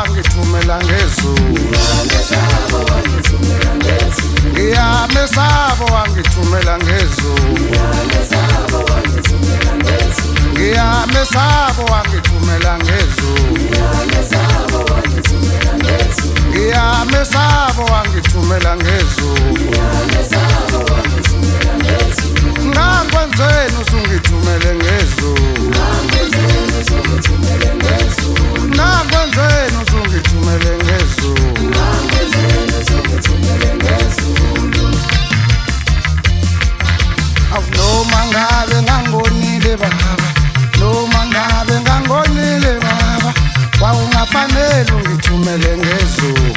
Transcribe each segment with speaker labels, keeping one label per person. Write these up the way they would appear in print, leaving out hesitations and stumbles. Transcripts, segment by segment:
Speaker 1: wangithumela ngezulu ngiyamesaba wangithumela ngezulu ngiyamesaba wangithumela ngezulu ngiyamesaba wangithumela ngezulu Ngankwenzeni usungithumele ngezulu Ngankwenzeni usungithumele ngezulu Noma ngabe ngangonile baba Noma ngabe ngangonile baba Wawungafanele ungithumele ngezulu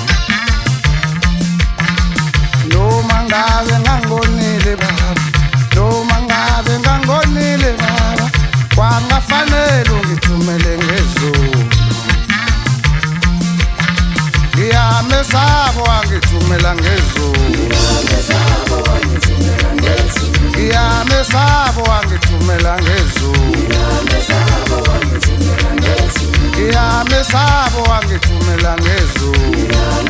Speaker 1: Noma ngabe ngangonile baba Noma ngabe ngangonile baba Kwangafanele ungithumele ngezulu Ngiyamesaba wangithumela ngezulu Ngiyamesaba wangithumela ngezulu Ngiyamesaba wangithumela ngezulu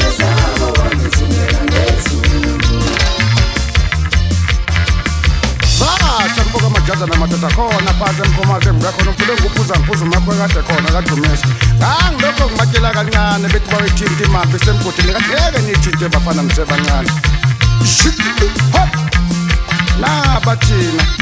Speaker 1: Sacha mboka majaza na matata khona phansi emkhomaze ngiyakhona umfule nguphuza ngiphuza umakho kade khona kadumesa ngangilokho ngibatshela kancane bethi bawethinta imaphi semgodini ngathi ngeke nithinte bafana msebancane hop nabathina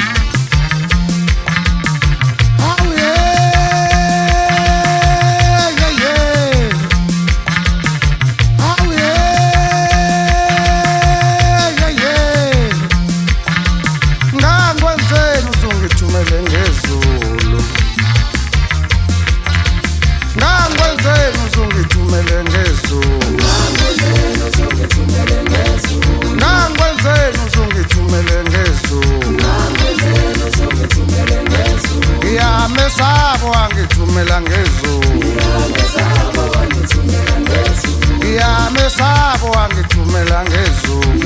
Speaker 1: Ngiyamesaba wangithumela ngezulu Ngiyamesaba wangithumela ngezulu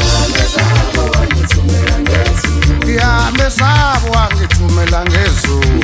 Speaker 1: Ngiyamesaba wangithumela ngezulu